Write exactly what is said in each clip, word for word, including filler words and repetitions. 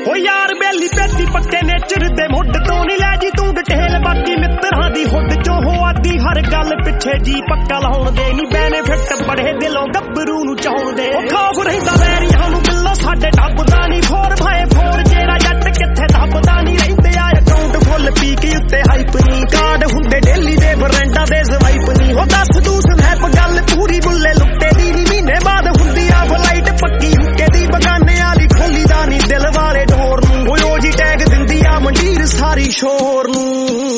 ओ यार बेली पेटी पक्के नेचर दे मुड तो नहीं लै जी तू डिटेल बाकी मित्रां दी हुड चो हो आदी हर गल पिछे जी पक्का लाउण दे नी बेनिफिट बड़े दिलों गब्बरू नू चाउण दे ओ खौफ रहिंदा वैरियां नू बिल्लो साडे डब्बदा नी फोर भाए फोर जेड़ा जट किथे दबदा नी रहिंदे आ अकाउंट फुल पीक उत्ते हाइप नी कार्ड हुंदे डेली दे बरेंडा दे स्वाइप नी ओ दस दू स्नैप गल पूरी बुल्ले लुट्टे दी नी महीने बाद हुंदी आ फ्लाइट पक्की हुक्के दी बगाने आली खोली दा नी दिल वाले डोर नू ओ जी टैग दिंदी आ मंडीर सारी शोर नू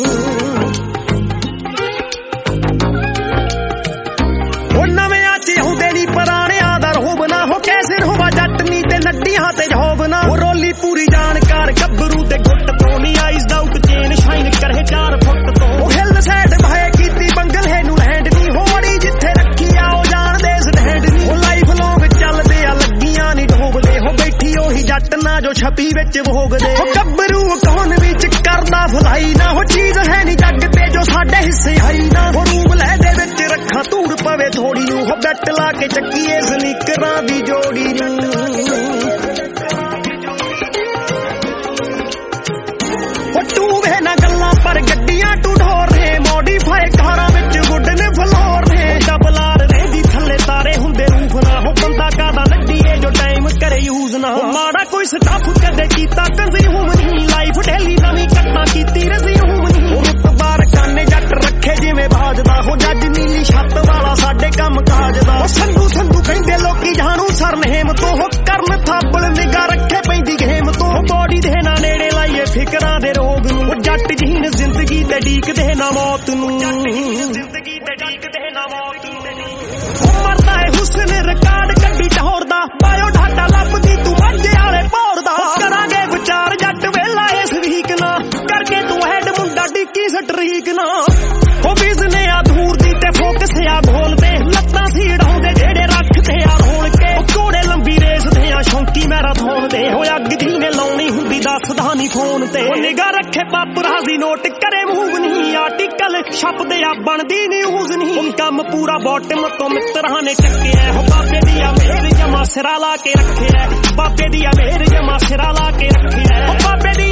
ओ नवे आचे हुंदे नी पुराने दा रोब ना हो कैसे होवा जट नी ते नड्डियां ते जॉब ना ओ रोली पूरी जानकार गब्बरू ते गुੱਟ ਤੋਂ ਨੀ आइज आउट चेन शाइन करे चार फुੱਟ ਤੋਂ ओ हिल सैड भाए कीती बंगल है नू लैंड नी होड़ी जिथे रखी आ ओ जान दे स्टैंड नी ओ लाइफ लॉन्ग चलदे आ लगियां नी डोबदे हो बैठी ओही जट ना जो छपी विच भोगदे ओ गब्बरू कौन विच करदा फलाई ना हो चीज है नी जग ते जो साडे हिस्से आई ना ओ रूम ले दे विच रखा धूड़ पवे थोड़ी नू हो बैट ला के ਚੱਕੀਏ ਸਨੀਕਰਾਂ ਦੀ ਜੋੜੀ ਨੂੰ टू वे ना गल्ला पर गड्डियां टू ढोर ने मॉडिफाई कारां विच गुड ने फ्लोर ने डबलार रेंदी थल्ले तारे हुंदे रूफ ना हो बंदा कादा लड्डीए जो टाइम करे यूज ना हो माड़ा कोई स्टाफ कदे कीता कंज्यूम नहीं लाइफ डेली नवी कट्टा कीती रिज्यूम नहीं रुतबा रकाने जट रखे जिवें बाजदा हो जज नीली छत वाला साडे काम काज दा ओ संधू संधू कहंदे लोकी जाणू सरनेम तो हो करन थाबल निगा रखे पैंदी गेम तो बॉडी दे ना नेड़े लाइए फिकरां दे रोग नू जट जीन जिंदगी ते ढीकदे ना मौत नू जिंदगी ते ढीकदे ना मौत नू मरदा है हुस्न रिकॉर्ड कड्डी टहोरदा बायो डाटा लभदी तू मंजे वाले पौड़दा करांगे विचार जट वेला इस वीक ना करके तू हैड मुंडा डिक्की स्ट्रीक ना ओ बिजने आ दूर दी ते फोकस आ गोल ते लत्तां सीड़ाउंदे जेड़े रखदे आ रोल के घोड़े लंबी रेस दे आ शौंकी मैराथन दे हो अग जी ने लाउणी हुंदी दसदा नी फोन ते ओ निगाह रखे पापराजी नोट करे मूव नहीं आर्टिकल छपदे आ बनदी न्यूज़ नहीं काम पूरा बॉटम तो मित्रां ने चक्किया हो बाबे दी आ मेर जमा सिरा ला के रखे है बाबे दी आ मेर जमा सिरा ला के रखे है ओ बाबे दी